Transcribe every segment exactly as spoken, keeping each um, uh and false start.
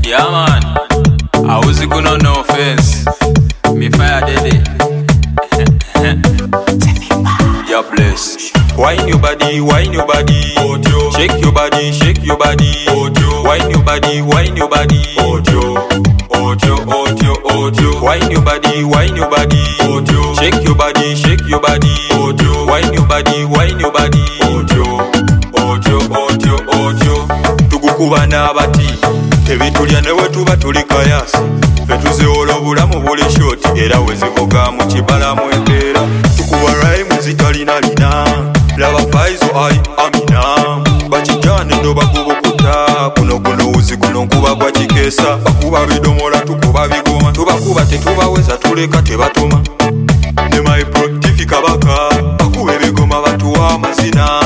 Yeah man, I was gonna no offense. Me fire daddy. Yeah bless. Wine your body, wine your body. Ojo. Shake your body, shake your body. Ojo. Wine your body, wine your body. Ojo. Ojo, ojo, ojo. Wine your body, wine your body. Ojo. Shake your body, shake your body. Ojo. Wine your body, wine your body. Ojo. Ojo, ojo, ojo. Tukukuba n'abati tebitulya ne bwe tuba tuli kayasi ffe tuziwola obulamu buli shoti era wezivuga mu kibala mu embeera tukuba rhyme zitalina lina laba faizo ai amina bakijjane ndo bagubukuta kuno guno wuzi guno nkuba gwa kikeesa bakuba bidomola tukuba bigoma tubakuba tetubaweza tuleka tebatoma ne my productive kabaka bakuba ebigoma batuwa amazina.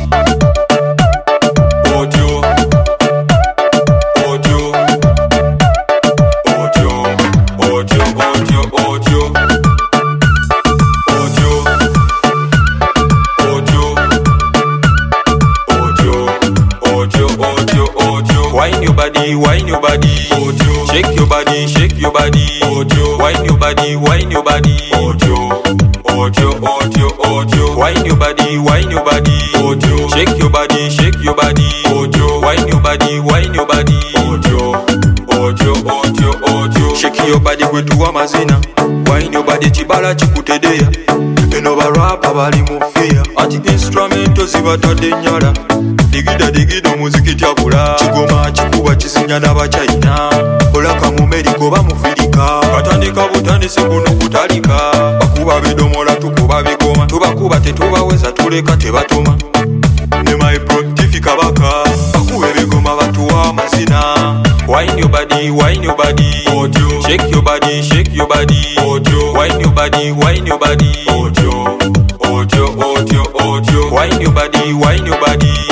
Wine your body, wine your body. Ojo. Shake your body, shake your body. Ojo. Wine your body, wine your body. Ojo. Ojo, ojo, ojo. Wine your body, wine your body. Ojo. Shake your body, shake your body. Ojo. Wine your body, wine your body. Ojo. Ojo, ojo, ojo. Shake your body kwetu amazina. Wine your body chibala chikutedeya. Eno barapa bali mufia. Ati instrumento zibatade nyala. Digida digida muziki tyabula kigoma kikuba kisinya n'abachina olaka mu Amerika oba mu Afirika batandika butandisi kuno kutalika bakuba bidomola tukuba bigoma tubakuba tetubaweza tuleka tebatoma ne my productive kabaka bakuba ebigoma batuwa amazina. Wine your body, wine your body. Ojo. Shake your body, shake your body. Ojo. Wine your body, wine your body. Ojo. Ojo, ojo, ojo. Wine your body, wine your body.